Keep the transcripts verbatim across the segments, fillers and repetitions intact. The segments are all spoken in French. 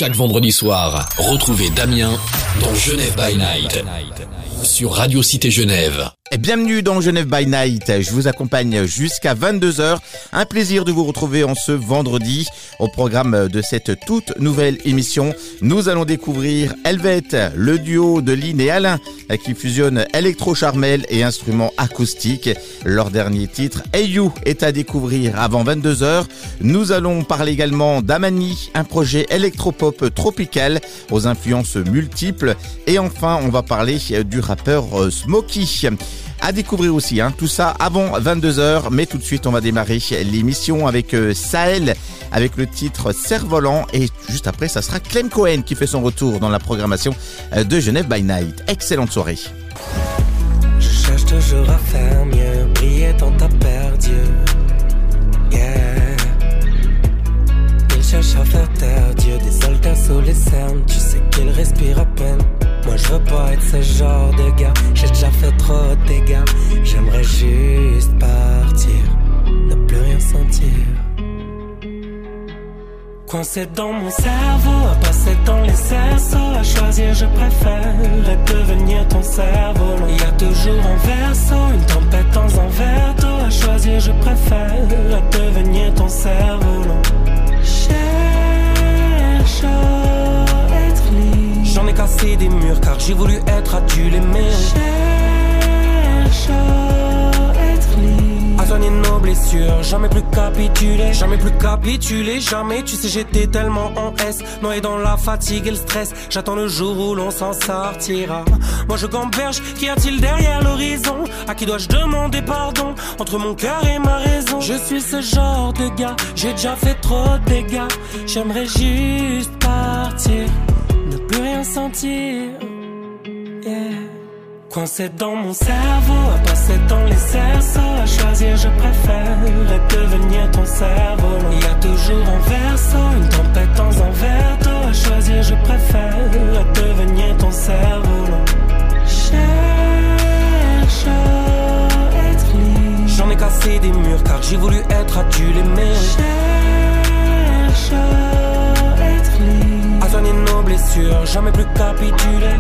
Chaque vendredi soir, retrouvez Damien dans Genève by Night sur Radio Cité Genève. Et bienvenue dans Genève by Night. Je vous accompagne jusqu'à vingt-deux heures. Un plaisir de vous retrouver en ce vendredi. Au programme de cette toute nouvelle émission, nous allons découvrir Helvète, le duo de Lynn et Alain qui fusionne électro-charmel et instruments acoustiques. Leur dernier titre, Hey You, est à découvrir avant vingt-deux heures. Nous allons parler également d'Amani, un projet électropop tropical aux influences multiples. Et enfin, on va parler du rappeur Smokey. À découvrir aussi, hein, tout ça avant vingt-deux heures, mais tout de suite on va démarrer l'émission avec euh, Sahel, avec le titre Cerf-Volant, et juste après ça sera Clem Cohen qui fait son retour dans la programmation euh, de Genève by Night. Excellente soirée. Je cherche toujours à faire mieux, briller dans ta paire d'yeux, yeah. Il cherche à faire taire Dieu, des soldats sous les cernes, tu sais qu'il respire à peine. Moi je veux pas être ce genre de gars, j'ai déjà fait trop de dégâts. J'aimerais juste partir, ne plus rien sentir. Coincé dans mon cerveau, à passer dans les cerceaux, à choisir je préfère être devenir ton cerveau. Il y a toujours un verso, une tempête dans un verre d'eau. À choisir je préfère être devenir ton cerveau. Cherche être libre. J'en ai cassé des murs car j'ai voulu être adulé mais cherche être libre. À soigner nos blessures, jamais plus capituler. Jamais plus capituler, jamais. Tu sais j'étais tellement en S, noyé dans la fatigue et le stress. J'attends le jour où l'on s'en sortira. Moi je gamberge, qu'y a-t-il derrière l'horizon? À qui dois-je demander pardon? Entre mon cœur et ma raison. Je suis ce genre de gars, j'ai déjà fait trop de dégâts. J'aimerais juste partir, ne plus rien sentir, yeah. Coincé dans mon cerveau, à passer dans les cerceaux. À choisir je préfère être devenir ton cerveau. Il y a toujours un verso, une tempête dans un verre d'eau. À choisir je préfère être devenir ton cerveau. Cherche être libre. J'en ai cassé des murs car j'ai voulu être adulé mais cherche être libre. À soigner nos blessures, jamais plus capituler.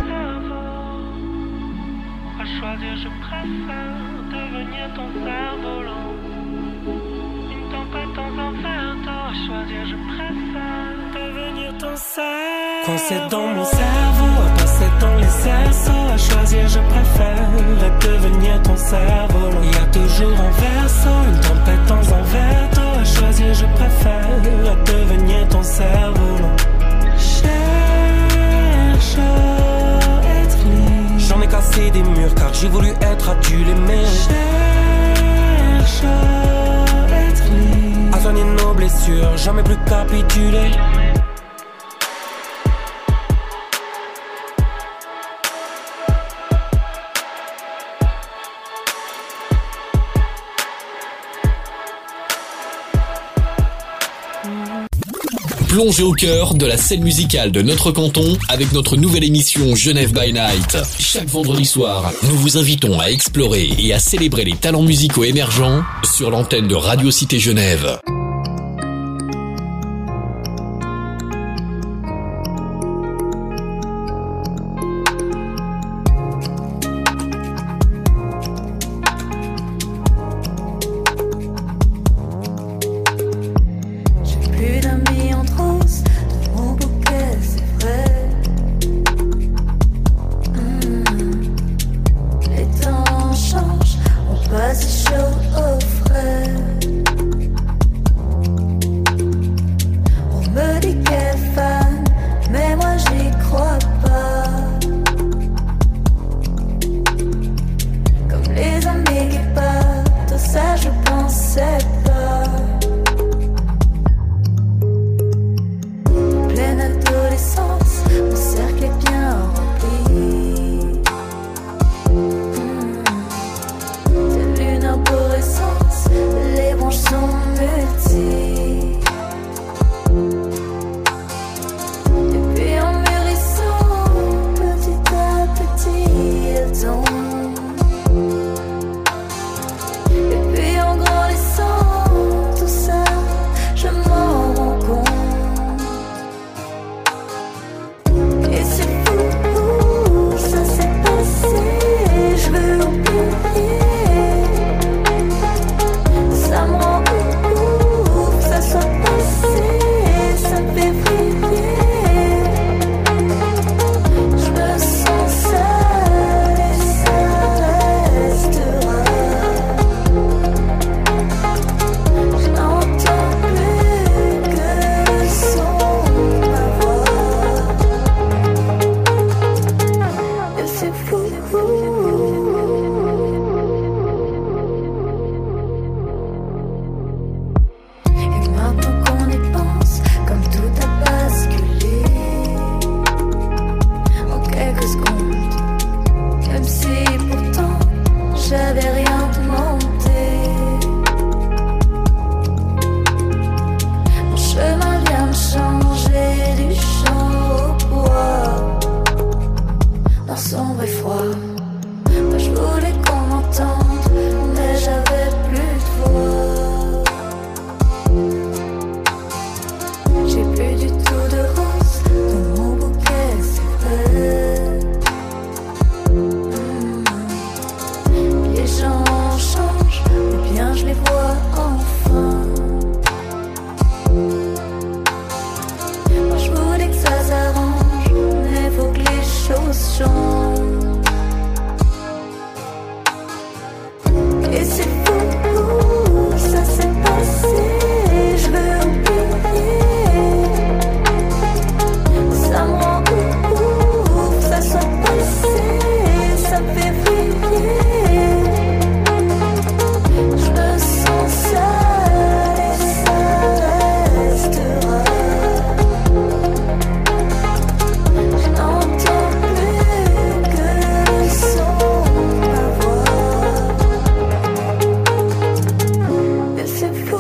À choisir je préfère devenir ton cerf-volant. Une tempête dans un verre d'eau. À choisir je préfère devenir ton cerf. Coincé dans mon cerveau, à passer dans les cerceaux. À choisir je préfère être devenir ton cerf-volant. Il y a toujours un verso, une tempête dans un verre d'eau. À choisir je préfère être devenir ton cerf-volant. Cherche être libre. J'en ai cassé des murs car j'ai voulu être adulé mais cherche être libre. À soigner nos blessures, jamais plus capituler. Plongez au cœur de la scène musicale de notre canton avec notre nouvelle émission Genève by Night. Chaque vendredi soir, nous vous invitons à explorer et à célébrer les talents musicaux émergents sur l'antenne de Radio Cité Genève. Changent, on passe chaud au frais. émotions. Et c'est fou, ça s'est passé, je veux oublier. Ça me rend ouf, ça soit passé, ça me fait briller. Je me sens seule et ça restera. Je n'entends plus que le son de ma voix. Et c'est fou.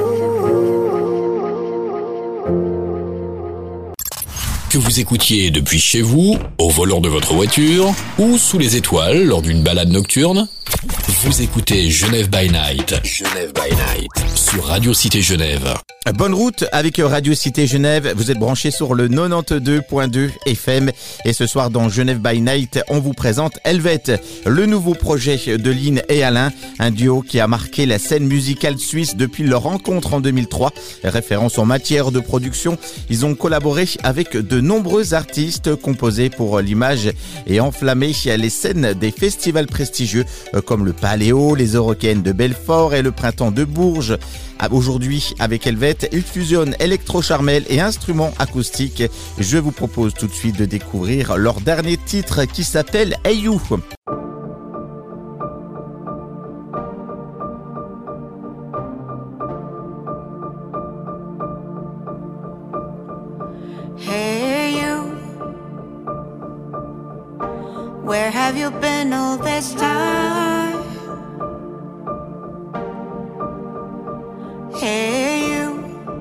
Que vous écoutiez depuis chez vous, au volant de votre voiture ou sous les étoiles lors d'une balade nocturne, vous écoutez Genève by Night. Genève by Night sur Radio Cité Genève. Bonne route avec Radio Cité Genève. Vous êtes branchés sur le quatre-vingt-douze point deux F M. Et ce soir dans Genève by Night, on vous présente Helvet, le nouveau projet de Lynn et Alain, un duo qui a marqué la scène musicale suisse depuis leur rencontre en deux mille trois. Référence en matière de production, ils ont collaboré avec de nombreux artistes, composés pour l'image et enflammé les scènes des festivals prestigieux comme le Paléo, les Eurocaines de Belfort et le Printemps de Bourges. Aujourd'hui, avec Helvet, ils fusionnent électro-charmel et instruments acoustiques. Je vous propose tout de suite de découvrir leur dernier titre qui s'appelle Hey You. Hey you, where have you been all this time? Hey you,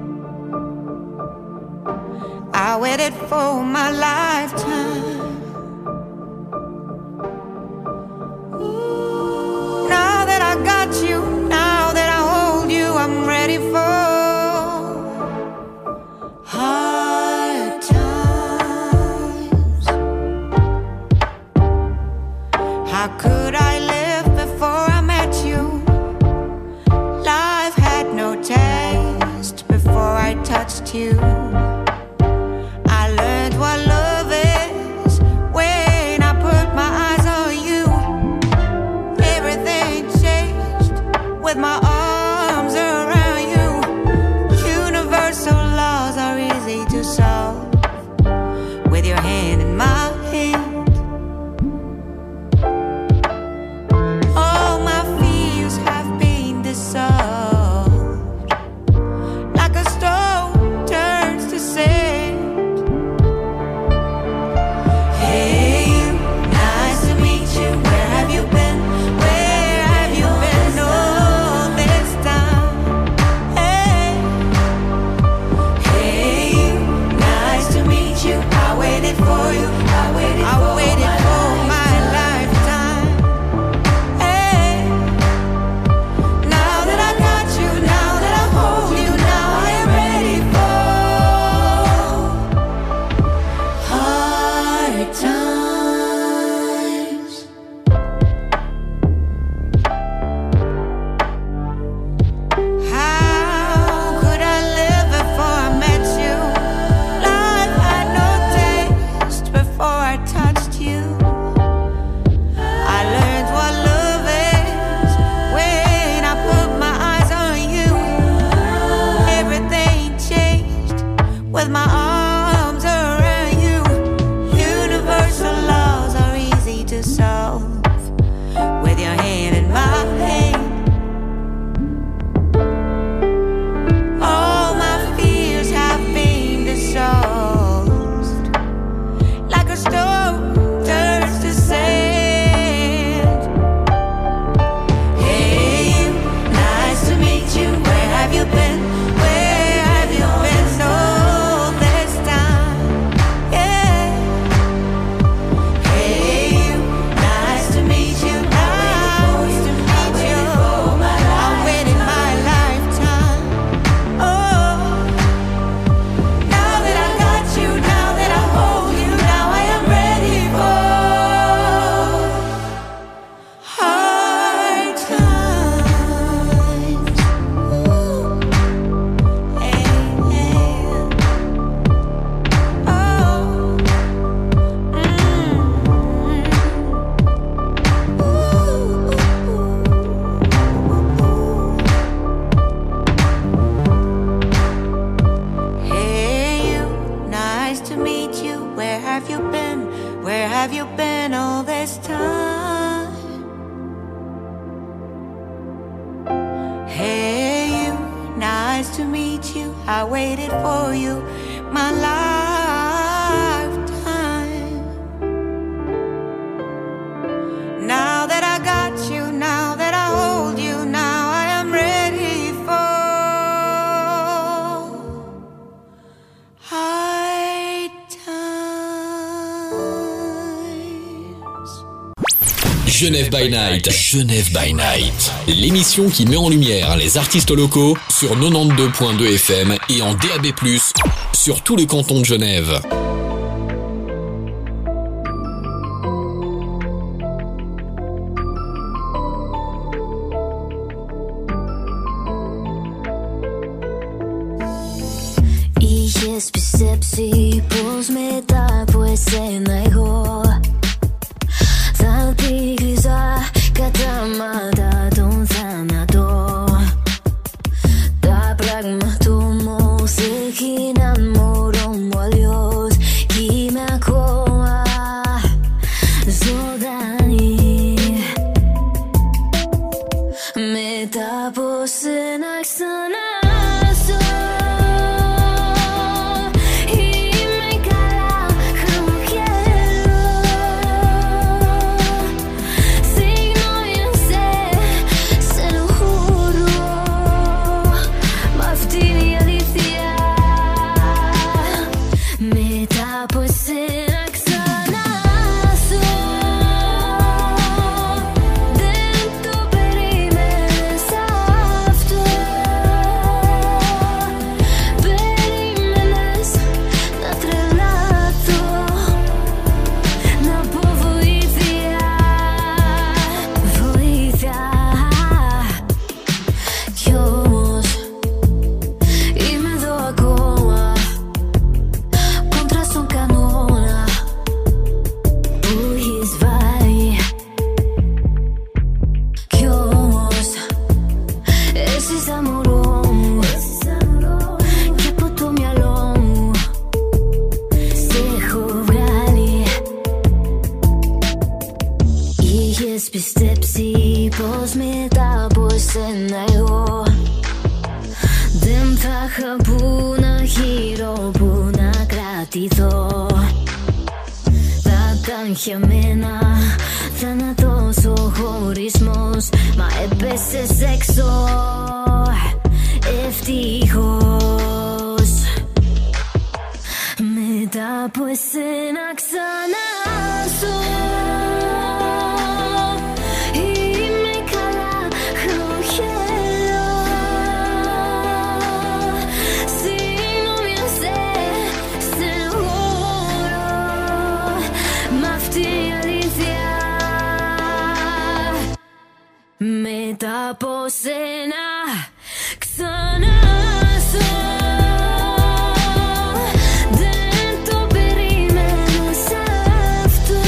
I waited for my lifetime. Now that I got you, now that I hold you, I'm ready for hard times. How could I live before I met you? Life had no taste before I touched you. I learned what love is when I put my eyes on you. Everything changed with my arms around you. Universal laws are easy to solve with your hand in my hand. All my fears have been dissolved, like a stone turns to sand. Hey you, nice to meet you. Where have you been? Where have you been all this time? Hey, hey you, nice to meet you. I waited for you. I waited I for waited my for my lifetime. Hey, now that I got you, now that I hold you, now I am ready for hard times. How could I live before I met you? Life had no taste before I touched you. I learned what love is when I put my eyes on you. Everything changed with my arms around you. Universal laws are easy to solve with your hand in my hand. All my fears have been dissolved, like a stone turns to sand. Hey you, nice to meet you. Where have you been? Where have you been all this have you been all this time? Hey you, nice to meet you. I waited for you my lifetime. Now that I got you, now that I hold you, now I am ready for high times. Genève by Night, Genève by Night, l'émission qui met en lumière les artistes locaux sur quatre-vingt-douze virgule deux F M et en D A B plus, sur tout le canton de Genève. I jest percepcji, pozmeta płysenego. Zalpi griza, katamada don zanado. Da pragmatu muzyki nad morą walios, kimia koła zodani. Meta posynak sana. Gemena, θάνατος ο χωρισμός, μα έπεσε έξω, ευτυχώς. Μετά από εσένα ξανά ζω. Είμαι καλά, χαμογελώ. Συγγνώμη αν σε στενοχωρώ, μ' αυτή η αλήθεια. Μετά από σένα ξανά ζω. Δεν το περίμενες αυτό.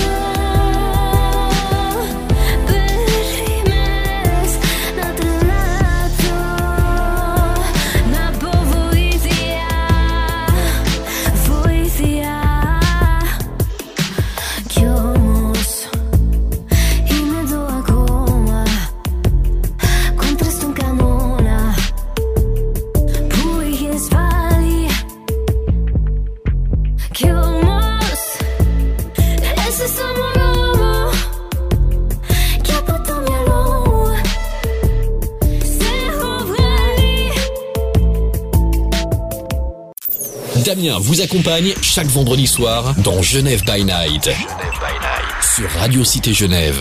Περίμενες να τρελαθώ, να πω βοήθεια, βοήθεια. Κι όμως είμαι εδώ ακόμα, κόντρα στον κανόνα που είχες βάλει. Κι όμως είσαι στο μωρό μου κι από το μυαλό μου σε έχω βγάλει. Damien vous accompagne chaque vendredi soir dans Genève by Night, Genève by Night. Sur Radio Cité Genève.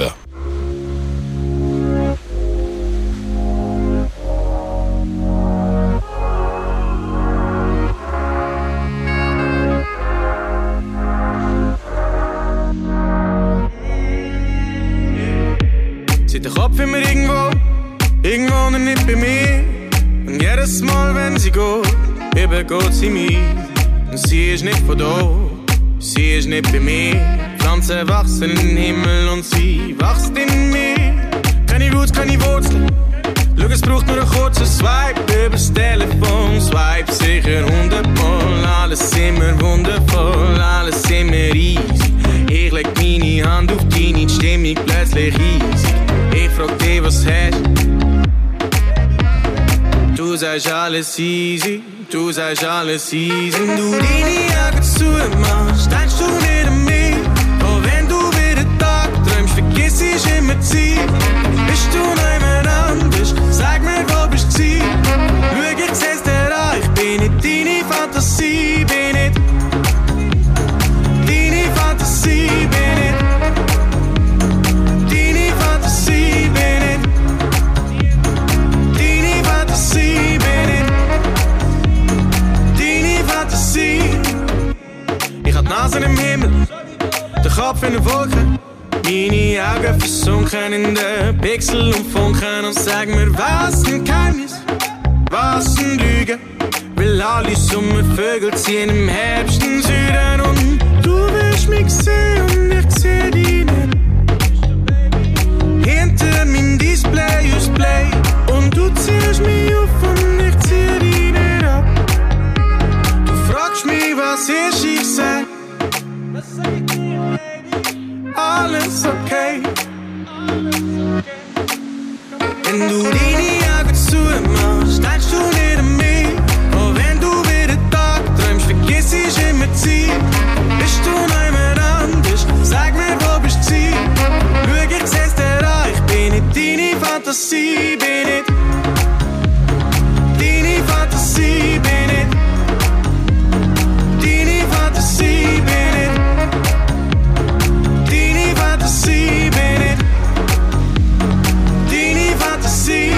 Zieht der Kopf immer irgendwo, irgendwo und nicht bei mir. Und jedes Mal, wenn sie geht, übergeht sie mir. Und sie ist nicht von da, sie ist nicht bei mir. Pflanzen wachsen in den Himmel und sie wächst in mir. Keine Wut, keine Wurzeln, schau, es braucht nur einen kurzen Swipe übers Telefon. Swipe sicher hundertmal, alles immer wundervoll, alles immer easy. Ich leg meine sagst alles easy, du sagst alles easy. Wenn du deine Augen zumachst, denkst du nicht an mich. Auch wenn du wieder Tag träumst, vergiss ich immer die Zeit. Bist du noch immer anders, sag mir, wo bist du? Schau, ich seh's dir an, ich bin nicht deine Fantasie, bin nicht deine Fantasie, bin nicht deine Fantasie, bin nicht deine Fantasie, bin nicht deine Fantasie. Ich hab die Nase im Himmel, den Kopf in den Wolken, meine Augen versunken in den Pixel und Funken. Und sag mir, was ein Geheimnis, was ein Lüge, weil alle Sommervögel ziehen im Herbst in Süden. Und du willst mich sehen und ich seh dich nicht. Hinter meinem Display ist Play und du ziehst mich auf und ich zieh dich nicht ab. Du fragst mich, was ist, ich sag, alles okay. Wenn du deine Augen zumachst, denkst du nicht an mich. Auch wenn du wieder Tag träumst, vergiss ich immer die Zeit. Bist du noch immer anders, sag mir, wo bist du? Schau, ich seh's dir an, ich bin nicht deine Fantasie, bin nicht deine Fantasie, bin nicht deine Fantasie, bin nicht deine Fantasie, bin nicht deine Fantasie.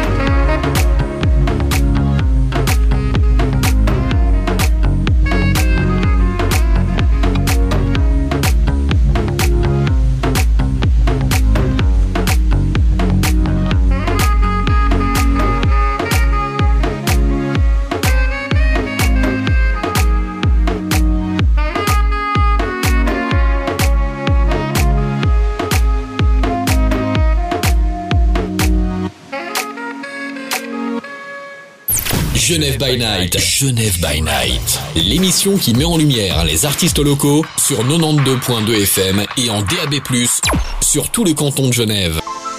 Genève by Night, Genève by Night, l'émission qui met en lumière les artistes locaux sur quatre-vingt-douze virgule deux F M et en D A B plus, sur tout le canton de Genève.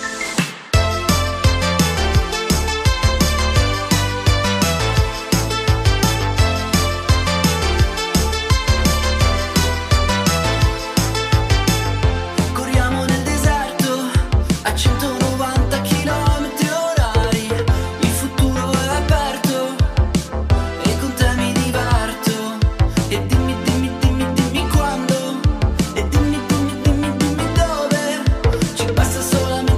Corriamo nel deserto a centonovanta chilometri orari. Il futuro è aperto e con te mi diverto. E dimmi, dimmi, dimmi, dimmi quando. E dimmi, dimmi, dimmi, dimmi dove. Ci basta solamente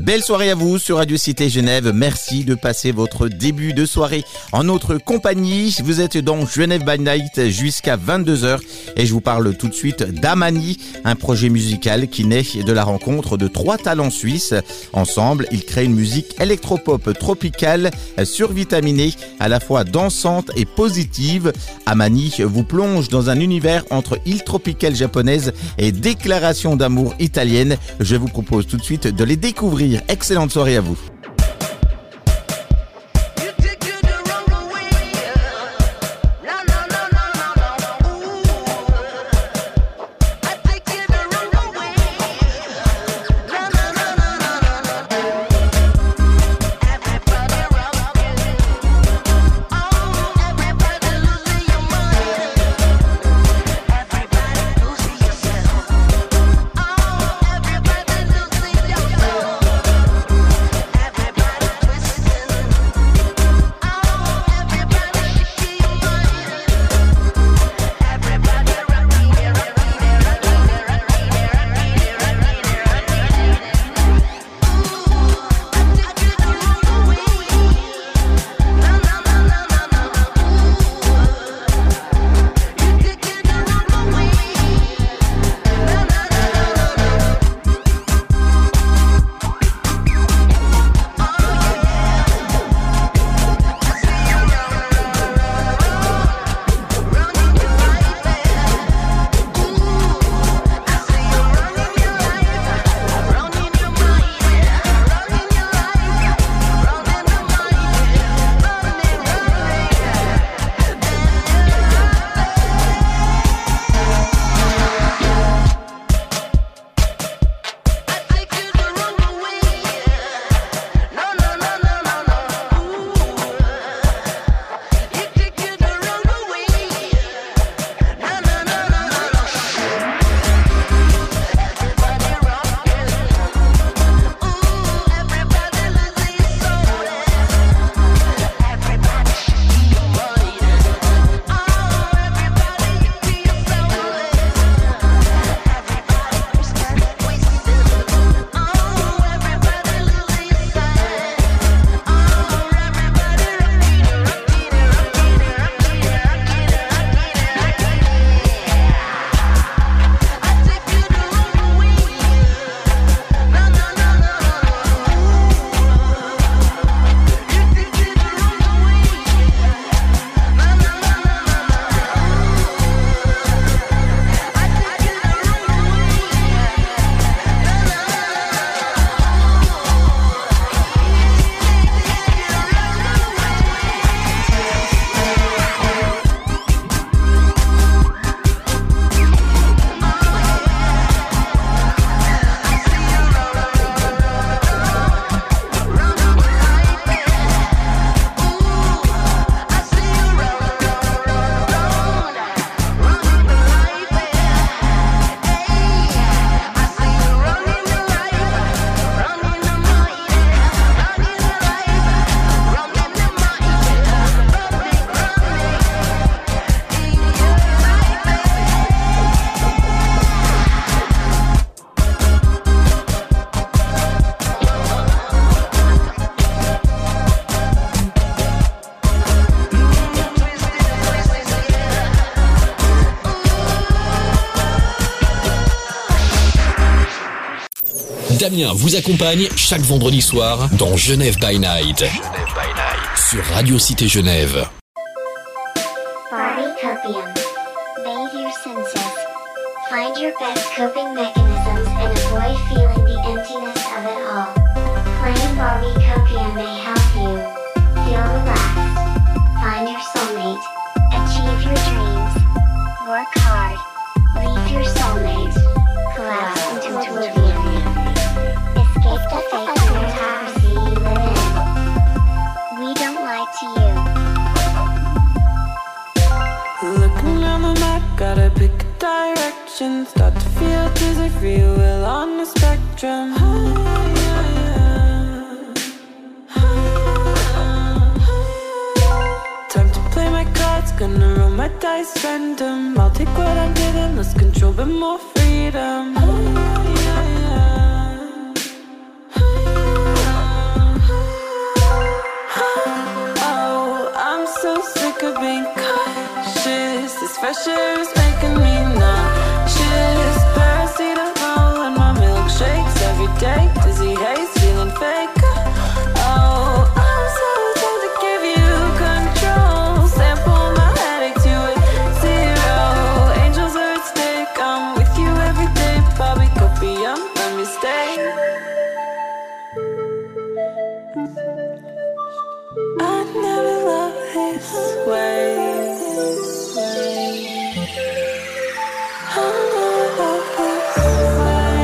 Belle soirée à vous sur Radio Cité Genève. Merci de passer votre début de soirée en notre compagnie. Vous êtes dans Genève by Night jusqu'à vingt-deux heures et je vous parle tout de suite d'Amani, un projet musical qui naît de la rencontre de trois talents suisses. Ensemble, ils créent une musique électropop tropicale survitaminée, à la fois dansante et positive. Amani vous plonge dans un univers entre île tropicale japonaise et déclaration d'amour italienne. Je vous propose tout de suite de les découvrir. Excellente soirée à vous. Damien vous accompagne chaque vendredi soir dans Genève by Night. Genève by Night. Sur Radio Cité Genève. Body copium. Bathe your senses. Find your best coping mechanisms and avoid feeling the emptiness of it all. Playing Barbie copium may help you feel relaxed, find your soulmate, achieve your dreams, work hard, leave your soulmate, collapse into oblivion. Escape the fake autocracy you live in. We don't lie to you. Looking around the map, gotta pick a direction. Start to feel dizzy, free will on the spectrum. Time to play my cards, gonna roll my dice random. I'll take what I'm given, less control but more freedom. being cautious. This fresh air is making me nauseous. Paracetamol and my milkshakes every day. Dizzy haze, feeling fake. Oh, I'm so tempted to give you control. Sample my headache to a zero. Angels are at stake. I'm with you every day. Bobby Copium, let me stay. I never loved this way. I never loved this way.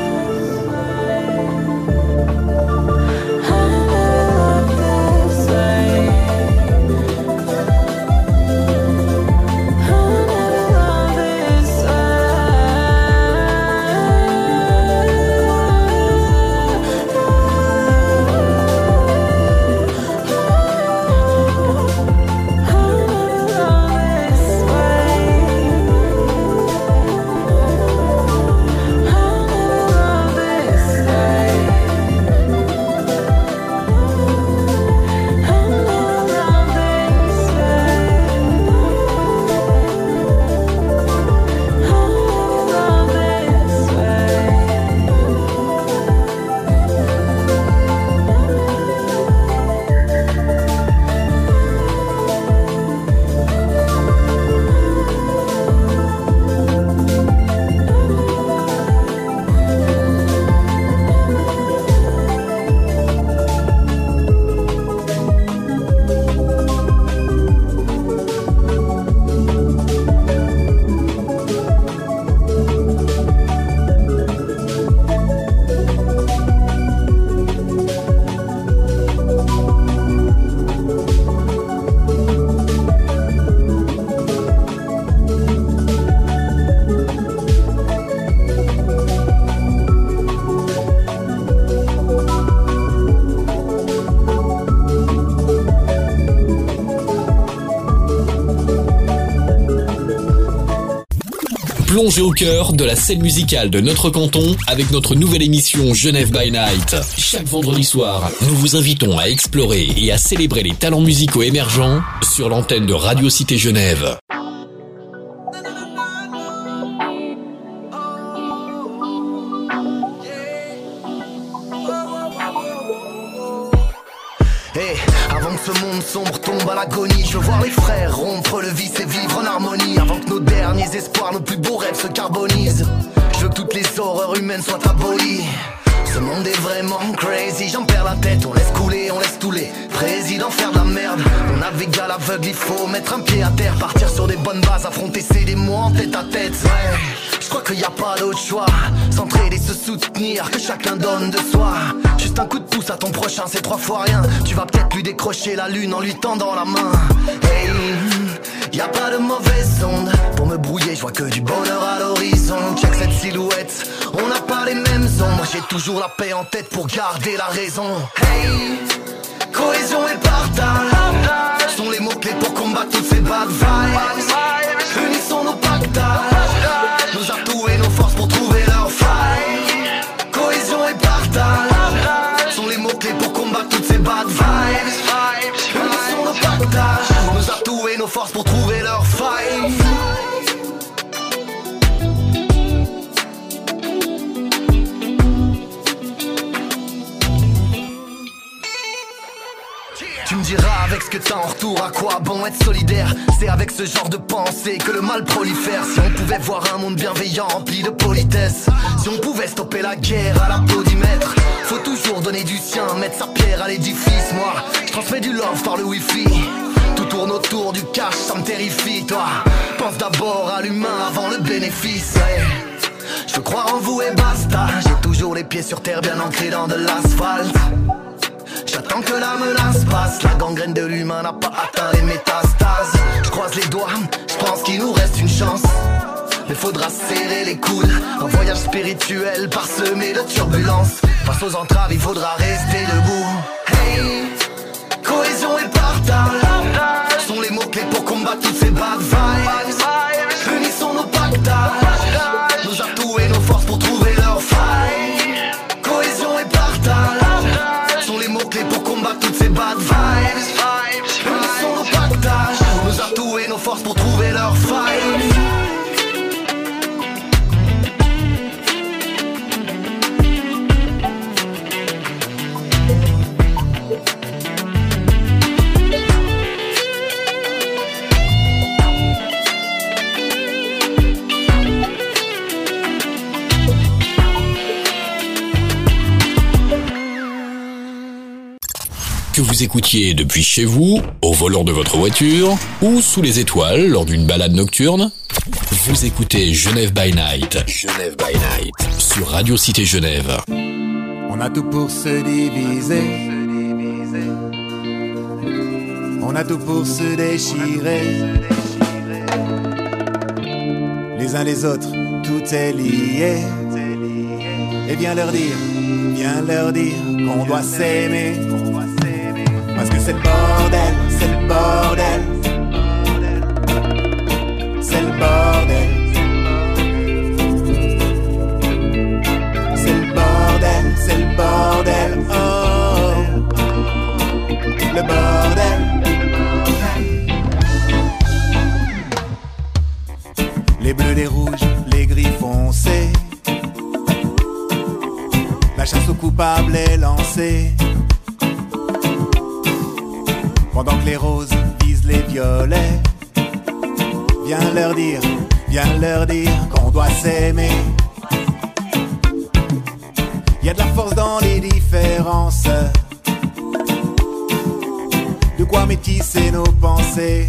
I never loved this way. I never loved this Plongez au cœur de la scène musicale de notre canton avec notre nouvelle émission Genève by Night. Chaque vendredi soir, nous vous invitons à explorer et à célébrer les talents musicaux émergents sur l'antenne de Radio Cité Genève. Hey, avant que ce monde sombre tombe à l'agonie, je veux voir les frères rompre le vice et vivre en harmonie. Avant que nos derniers espoirs, nos plus beaux rêves se carbonisent, je veux que toutes les horreurs humaines soient abolies. Ce monde est vraiment crazy, j'en perds la tête. On laisse couler, on laisse tous les présidents faire de la merde. On navigue à l'aveugle, il faut mettre un pied à terre. Partir sur des bonnes bases, affronter ces démons en tête à tête. Ouais, je crois qu'il n'y a pas d'autre choix. S'entraider, se soutenir, que chacun donne de soi. Juste un coup de pouce à ton prochain, c'est trois fois rien. Tu vas peut-être lui décrocher la lune en lui tendant la main. Hey, y a pas de mauvaise onde pour me brouiller, je vois que du bonheur à l'horizon. Check cette silhouette, on n'a pas les mêmes ombres. J'ai toujours la paix en tête pour garder la raison. Hey, cohésion et partage sont les mots-clés pour combattre toutes ces bad vibes. Unissons nos pactages, nos atouts et nos forces pour trouver leur faille. Cohésion et partage sont les mots-clés pour combattre toutes ces bad vibes. Unissons nos pactages, nos atouts et nos forces pour trouver leur faille. Tu me diras avec ce que t'as en retour, à quoi bon être solidaire? C'est avec ce genre de pensée que le mal prolifère. Si on pouvait voir un monde bienveillant rempli de politesse, si on pouvait stopper la guerre à l'applaudimètre. Faut toujours donner du sien, mettre sa pierre à l'édifice. Moi, je transmets du love par le wifi. Tout tourne autour du cash, ça me terrifie. Toi, pense d'abord à l'humain avant le bénéfice. Ouais. Je veux croire en vous et basta. J'ai toujours les pieds sur terre, bien ancrés dans de l'asphalte. J'attends que la menace passe. La gangrène de l'humain n'a pas atteint les métastases. Je croise les doigts, je pense qu'il nous reste une chance. Mais faudra serrer les coudes. Un voyage spirituel parsemé de turbulences. Face aux entraves, il faudra rester debout. Hey, cohésion et partage sont les mots-clés pour combattre toutes ces bad vibes. Unissons nos pactages, nos atouts et nos forces pour trouver leur faille. Cohésion et partage sont les mots-clés pour combattre toutes ces bad vibes. Unissons nos pactages, nos vous écoutiez depuis chez vous, au volant de votre voiture ou sous les étoiles lors d'une balade nocturne, vous écoutez Genève by Night. Genève by Night sur Radio Cité Genève. On a tout pour se diviser. On a tout pour se déchirer. Les uns les autres, tout est lié. Et viens leur dire, viens leur dire qu'on doit s'aimer. Parce que c'est le bordel, c'est le bordel. C'est le bordel. C'est le bordel, c'est le bordel. Oh, le bordel. Les bleus, les rouges, les gris foncés. La chasse aux coupables est lancée. Pendant que les roses visent les violets. Viens leur dire, viens leur dire qu'on doit s'aimer. Y'a de la force dans les différences. De quoi métisser nos pensées.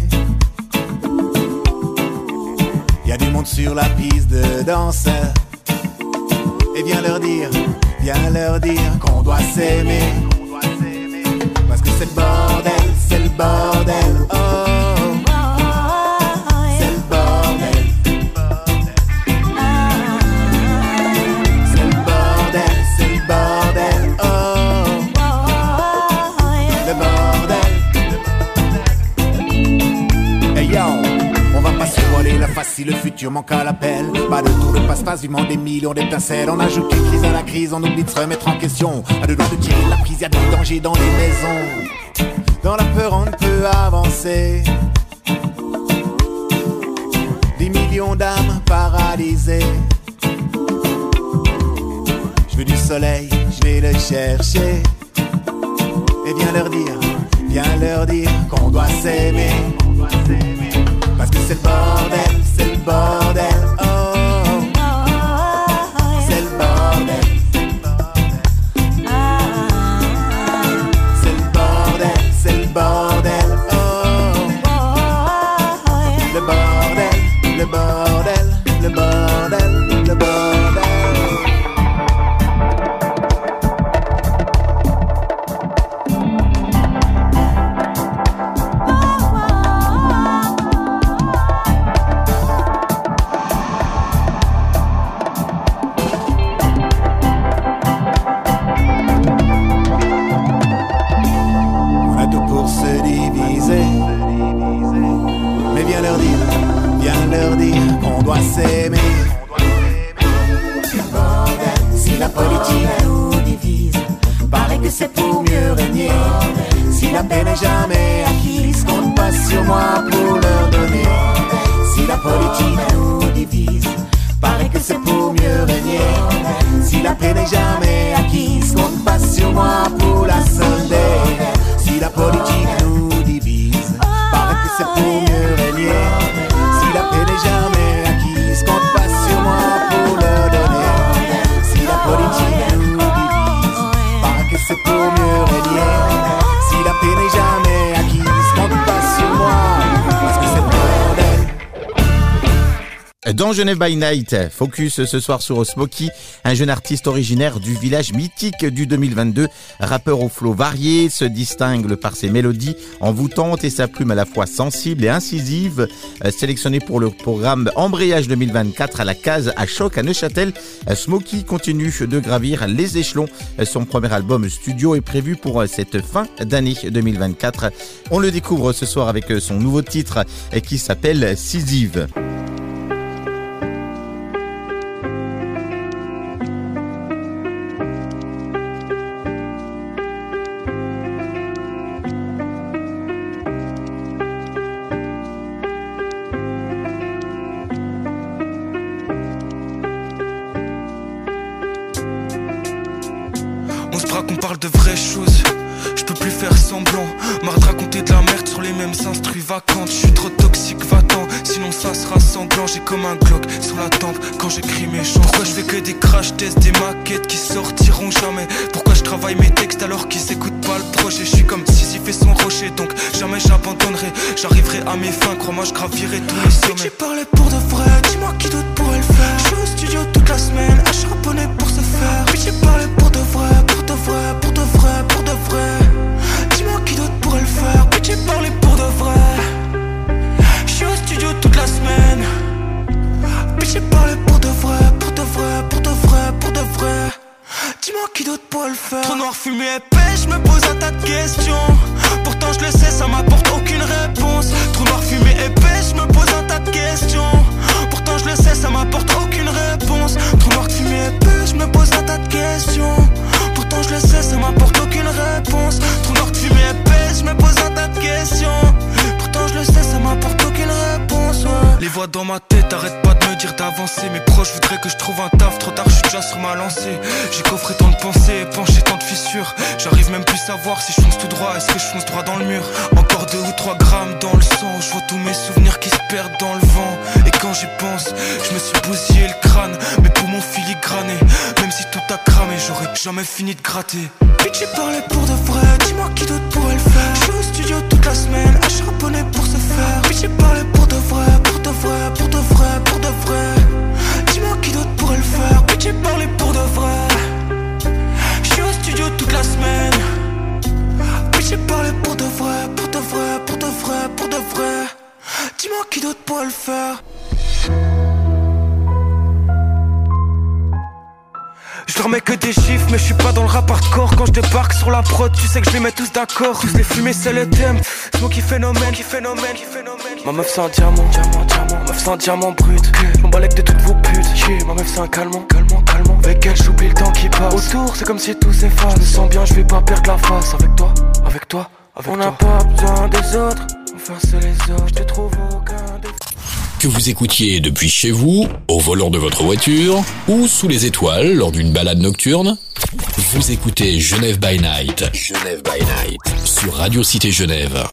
Y'a du monde sur la piste de danse. Et viens leur dire, viens leur dire qu'on doit s'aimer. Parce que c'est le bordel, c'est le bordel. Oh, c'est le bordel. C'est le bordel, c'est le bordel. Oh, le bordel. Hey yo, on va pas se voler la face si le futur manque à l'appel. Pas de tour de passe-passe, vivement des millions d'étincelles. On ajoute une crise à la crise, on oublie de se remettre en question. À deux doigts de tirer la prise, y'a du danger dans les maisons. Dans la peur on ne peut avancer. Des millions d'âmes paralysées. Je veux du soleil, je vais le chercher. Et viens leur dire, viens leur dire qu'on doit s'aimer. Parce que c'est le bordel, c'est le bordel. Oh, c'est le bordel. C'est le bordel, c'est le bordel. Oh, le bordel, le bordel, le bordel, le bordel. S'aimer. Si la politique nous divise, paraît que c'est pour mieux régner. Si la paix n'est jamais acquise, compte pas sur moi pour leur donner. Si la politique nous divise, paraît que c'est pour mieux régner. Si la paix n'est jamais acquise, compte pas sur moi pour la solder. Si la politique nous divise, paraît que c'est pour mieux régner. Si la paix n'est jamais acquise, compte pas sur moi pour le donner. Si la politique nous divise, paraît que c'est pour mieux régner. Si la paix n'est jamais acquise, compte pas sur moi, parce que c'est le bordel. Dans Genève by Night, focus ce soir sur Smokey, un jeune artiste originaire du village mythique du deux mille vingt-deux, rappeur au flow varié, se distingue par ses mélodies envoûtantes et sa plume à la fois sensible et incisive. Sélectionné pour le programme Embrayage deux mille vingt-quatre à la case à Choc à Neuchâtel, Smokey continue de gravir les échelons. Son premier album studio est prévu pour cette fin d'année deux mille vingt-quatre. On le découvre ce soir avec son nouveau titre qui s'appelle Sizive. On se braque, on parle de vraies choses. Je peux plus faire semblant. Marre de raconter de la merde sur les mêmes instrus vacantes. Je suis trop toxique, va-t'en, sinon ça sera sanglant. J'ai comme un Glock sur la tempe quand j'écris mes chansons. Pourquoi je fais que des crash tests, des maquettes qui sortiront jamais? Pourquoi je travaille mes textes alors qu'ils s'écoutent pas le projet? Je suis comme Sisyphe et son rocher, donc jamais j'abandonnerai. J'arriverai à mes fins, crois-moi je gravirai tous les sommets. J'ai parlé pour de vrai, dis-moi qui d'autre pourrait le faire. Je suis au studio toute la semaine, à charbonner pour se faire. Puis j'ai parlé pour de vrai, pour de vrai, pour de vrai, pour de vrai. Dis-moi qui d'autre pourrait le faire. Puis j'ai parlé pour de vrai. Je suis au studio toute la semaine. Puis j'ai parlé pour de vrai, pour de vrai, pour de vrai, pour de vrai. Dis-moi qui d'autre pourrait le faire. Trop noir, fumé, épais, je me pose un tas de questions. Pourtant je le sais, ça m'apporte aucune réponse. Trop noir, fumé, épais, je me pose un tas de questions. Pourtant je le sais, ça m'apporte aucune réponse. Trop noir, fumé, épais, je me pose un tas de questions. Pourtant je le sais, ça m'apporte aucune réponse. Trop noir, fumé, épais, je me pose un tas de questions. Pourtant je le sais, ça m'apporte aucune réponse, ouais. Les voix dans ma tête, arrête pas de me dire d'avancer. Mes proches voudraient que je trouve un taf, trop tard, je suis déjà sur ma lancée. J'ai coffré tant de pensées, penché tant de fissures. J'arrive même plus à savoir si je fonce tout droit, est-ce que je fonce droit dans le mur. Encore deux ou trois grammes dans le sang, je vois tous mes souvenirs qui se perdent dans le vent. Et quand j'y pense, je me suis bousillé le crâne, mes poumons filigranés. Même si tout a cramé, j'aurais jamais fini de gratter. Bitch, j'ai parlé pour de vrai, dis-moi qui d'autre pourrait le faire. Je suis au studio toute la semaine, à charbonner pour se faire. Bitch, j'ai parlé pour de vrai, pour de vrai, pour de vrai, pour de vrai. Dis-moi qui d'autre pourrait le faire. Bitch, j'ai parlé pour de vrai. Je suis au studio toute la semaine. Bitch, j'ai parlé pour de vrai, pour de vrai, pour de vrai, pour de vrai. Dis-moi qui d'autre pourrait le faire. Je leur mets que des chiffres, mais je suis pas dans le rap hardcore. Quand je débarque sur la prod, tu sais que je les mets tous d'accord. Tous les fumées, c'est le thème. C'est moi qui phénomène, qui phénomène, qui phénomène. Ma meuf, c'est un diamant, diamant, diamant. Ma meuf, c'est un diamant brut. Je m'en balèque de toutes vos putes. Yeah, ma meuf, c'est un calmant, calmant, calmant. Avec elle, j'oublie le temps qui passe. Autour, c'est comme si tout s'efface. Je me sens bien, je vais pas perdre la face. Avec toi, avec toi, avec toi. On n'a pas besoin des autres. Enfin, c'est les autres. Je te trouve aucun défaut. Que vous écoutiez depuis chez vous, au volant de votre voiture ou sous les étoiles lors d'une balade nocturne, vous écoutez Genève by Night. Genève by Night sur Radio Cité Genève.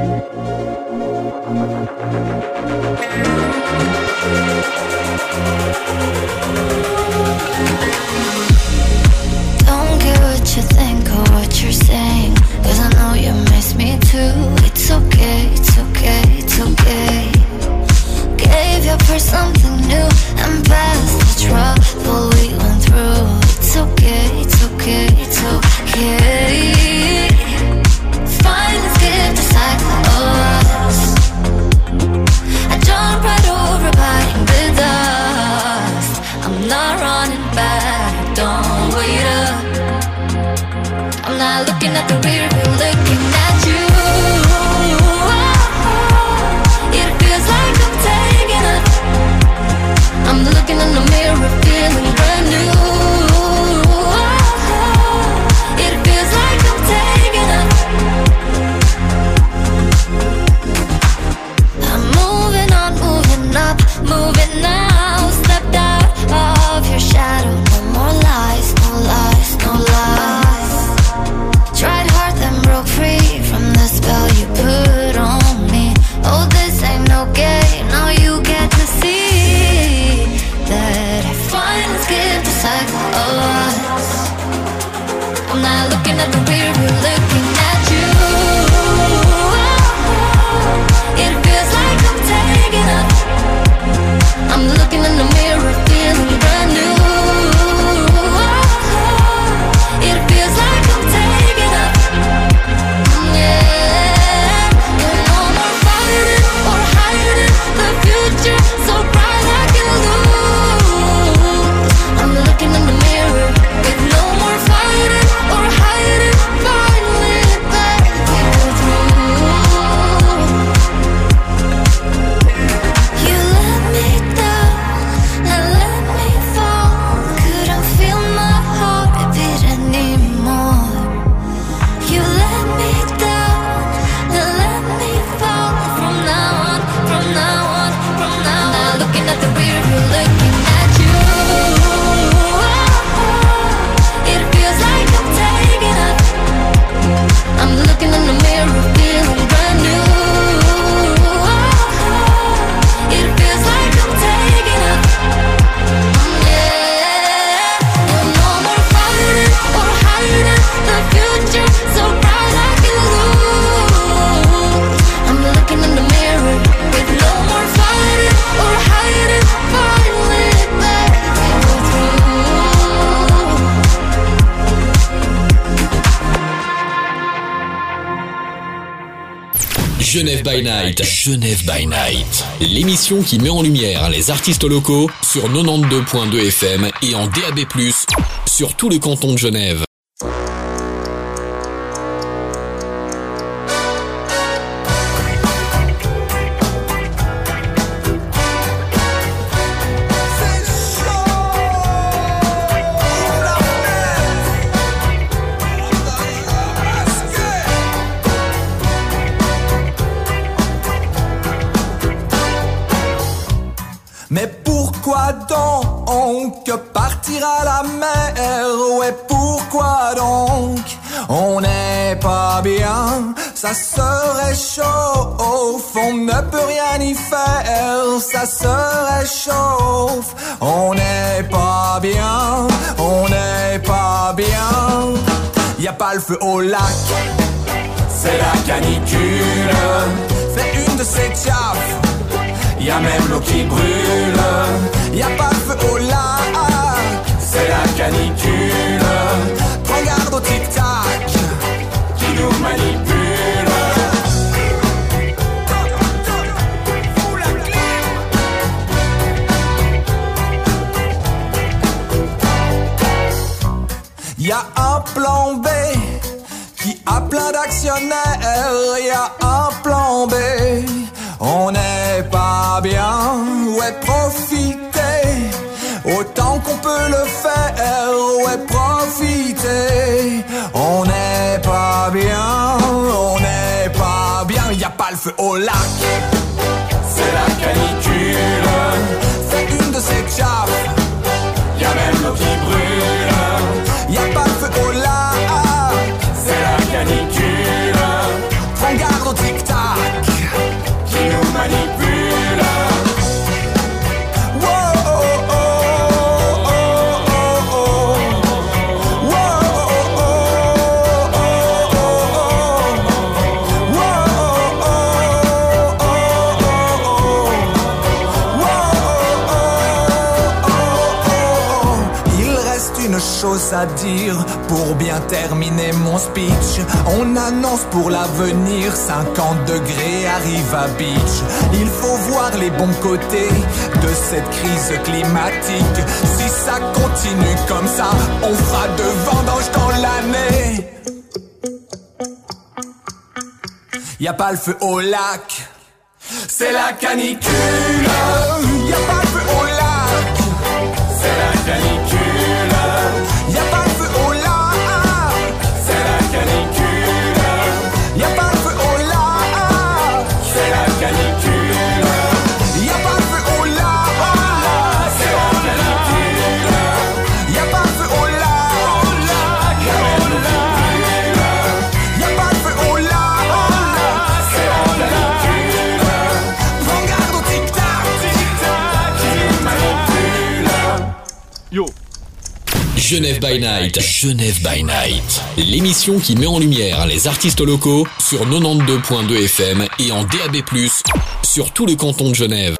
Don't care what you think or what you're saying, 'cause I know you miss me too. It's okay, it's okay, it's okay. Gave up for something new and past the trouble we went through. It's okay, it's okay, it's okay. Fine, let's get the cycle of us. I jump right over biting the dust. I'm not Genève by Night. Genève by Night. L'émission qui met en lumière les artistes locaux sur quatre-vingt-douze virgule deux F M et en D A B plus, sur tout le canton de Genève. Mais pourquoi donc partir à la mer? Ouais, pourquoi donc on n'est pas bien? Ça se réchauffe, on ne peut rien y faire. Ça se réchauffe, on n'est pas bien, on n'est pas bien. Y a pas le feu au lac, c'est la canicule. Fais une de ces tiafs, y'a même l'eau qui brûle. Y'a pas de feu au lac, c'est la canicule. Prends garde au tic-tac qui nous manipule. Fous la clim. Y'a un plan B qui a plein d'actionnaires. Y'a un plan B, on n'est pas bien, ouais, profitez autant qu'on peut le faire, ouais, profitez. On n'est pas bien, on n'est pas bien. Y a pas le feu au lac, c'est la canicule. Fais une de ces chaffes, y a même l'eau qui brûle. Y a pas le feu au lac, c'est la canicule. Prends garde au tic-tac qui nous manipule. Wow, oh, oh, oh, oh, oh. Wow, oh, oh, oh, oh, oh. Wow, oh, oh, oh, oh, oh. Il reste une chose à dire pour bien terminer mon speech. On annonce pour l'avenir cinquante degrés arrive à beach. Il faut voir les bons côtés de cette crise climatique. Si ça continue comme ça, on fera de vendanges dans l'année. Y a pas le feu au lac, c'est la canicule. Y a pas le feu au lac, c'est la canicule. Y a pas le feu au lac, c'est la canicule. Y a pas le feu au lac, c'est la canicule. Y a pas le feu au lac, c'est la canicule. Y a pas le feu au lac, y a même l'eau qui brûle. Y a pas le feu au lac, c'est la canicule. Prends garde au tic-tac, tic-tac, qui nous manipule. Yo. Genève by Night. Genève by Night. L'émission qui met en lumière les artistes locaux sur quatre-vingt-douze virgule deux F M et en D A B plus, sur tout le canton de Genève.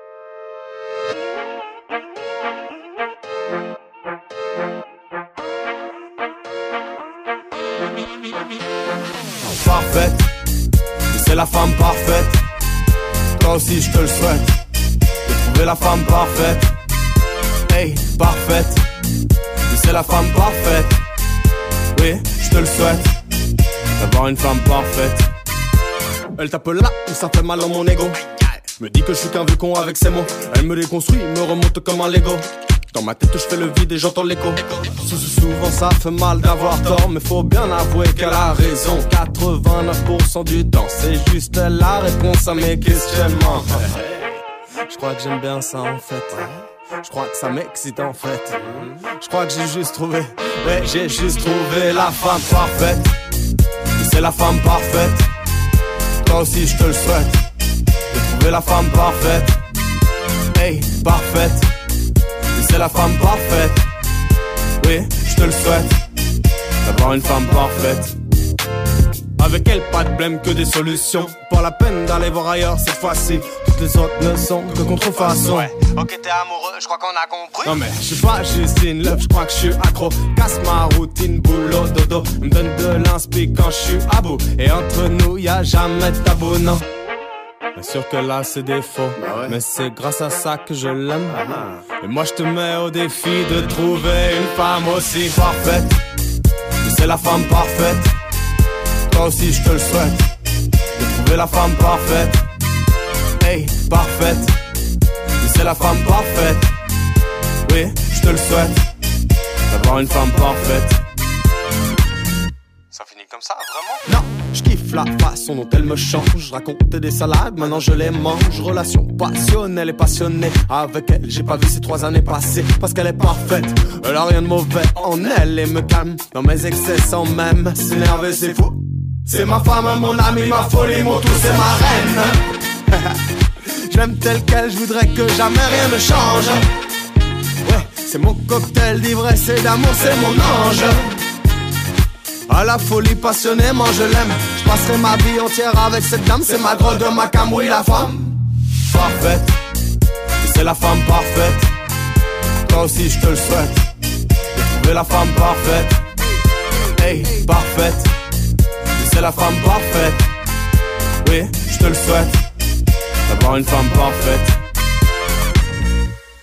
Parfaite, c'est la femme parfaite. Toi aussi je te le souhaite, de trouver la femme parfaite. Hey, parfaite, c'est la femme parfaite. Oui, je te le souhaite, d'avoir une femme parfaite. Elle tape là où ça fait mal dans mon ego. Me dit que je suis qu'un vieux con avec ses mots. Elle me déconstruit, me remonte comme un Lego. Dans ma tête je fais le vide et j'entends l'écho. Souvent ça fait mal d'avoir tort, mais faut bien avouer qu'elle a raison. quatre-vingt-neuf pour cent du temps, c'est juste la réponse à mes questionnements. Je crois que j'aime bien ça en fait. Je crois que ça m'excite en fait. Je crois que j'ai juste trouvé, ouais, j'ai juste trouvé la femme parfaite. C'est la femme parfaite. Toi aussi je te le souhaite, de trouver la femme parfaite. Hey, parfaite. C'est la femme parfaite. Oui, je te le souhaite, d'avoir une femme parfaite. Avec elle, pas de blême, que des solutions. Pas la peine d'aller voir ailleurs cette fois-ci. Toutes les autres ne sont que contrefaçons. Ouais, ok, t'es amoureux, je crois qu'on a compris. Non mais, je suis pas juste in love, je crois que je suis accro. Casse ma routine, boulot, dodo. Me donne de l'inspi quand je suis à bout. Et entre nous, y'a jamais de tabou, non. Bien sûr que là c'est des faux, bah ouais. Mais c'est grâce à ça que je l'aime. Ah. Et moi je te mets au défi de trouver une femme aussi parfaite. C'est la femme parfaite. Toi aussi je te le souhaite. De trouver la femme parfaite. Hey, parfaite. C'est la femme parfaite. Oui, je te le souhaite. D'avoir une femme parfaite. Ça finit comme ça, vraiment? Non, je kiffe la façon dont elle me change. Je racontais des salades, maintenant je les mange. Relation passionnelle et passionnée. Avec elle, j'ai pas vu ces trois années passées. Parce qu'elle est parfaite, elle a rien de mauvais en elle. Et me calme dans mes excès sans même s'énerver, c'est fou. C'est ma femme, mon ami, ma folie, mon tout, c'est ma reine. Je l'aime telle qu'elle, je voudrais que jamais rien ne change. Ouais, c'est mon cocktail d'ivresse et d'amour, c'est mon ange. À la folie passionnément je l'aime. Je passerai ma vie entière avec cette dame. C'est ma drogue de ma cam, oui la femme parfaite. Et c'est la femme parfaite. Toi aussi je te le souhaite. De trouver la femme parfaite. Hey, parfaite. Et c'est la femme parfaite. Oui, je te le souhaite. D'avoir une femme parfaite.